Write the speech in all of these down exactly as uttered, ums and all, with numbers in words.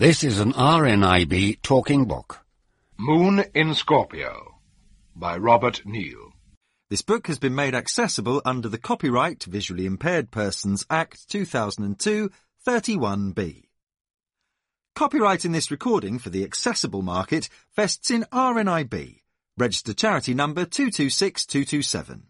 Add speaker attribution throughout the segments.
Speaker 1: This is an R N I B talking book.
Speaker 2: Moon in Scorpio by Robert Neal.
Speaker 3: This book has been made accessible under the Copyright Visually Impaired Persons Act two thousand two, thirty-one B. Copyright in this recording for the accessible market vests in R N I B, registered charity number two two six two two seven.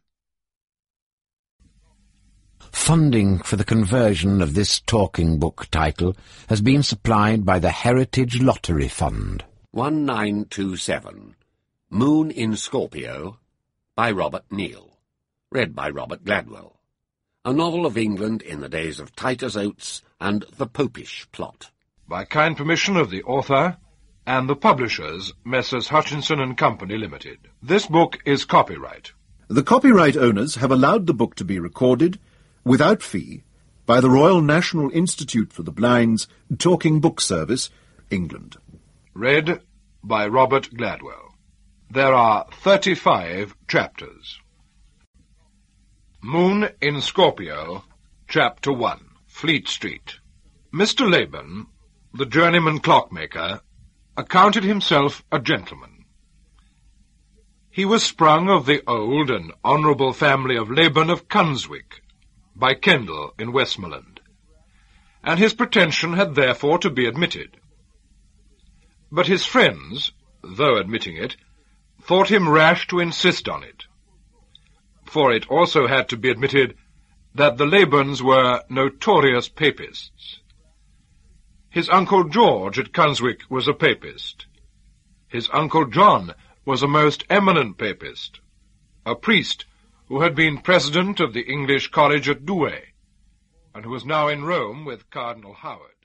Speaker 1: Funding for the conversion of this talking book title has been supplied by the Heritage Lottery Fund. one nine two seven, Moon in Scorpio, by Robert Neal. Read by Robert Gladwell. A novel of England in the days of Titus Oates and the Popish plot.
Speaker 2: By kind permission of the author and the publishers, Messrs. Hutchinson and Company Limited. This book is copyright.
Speaker 4: The copyright owners have allowed the book to be recorded, without fee, by the Royal National Institute for the Blind's Talking Book Service, England.
Speaker 2: Read by Robert Gladwell. There are thirty-five chapters. Moon in Scorpio, Chapter one. Fleet Street. Mister Laban, the journeyman clockmaker, accounted himself a gentleman. He was sprung of the old and honourable family of Laban of Cunswick, by Kendal in Westmoreland, and his pretension had therefore to be admitted. But his friends, though admitting it, thought him rash to insist on it, for it also had to be admitted that the Labans were notorious papists. His Uncle George at Cunswick was a papist. His Uncle John was a most eminent papist, a priest who had been president of the English College at Douay, and who was now in Rome with Cardinal Howard.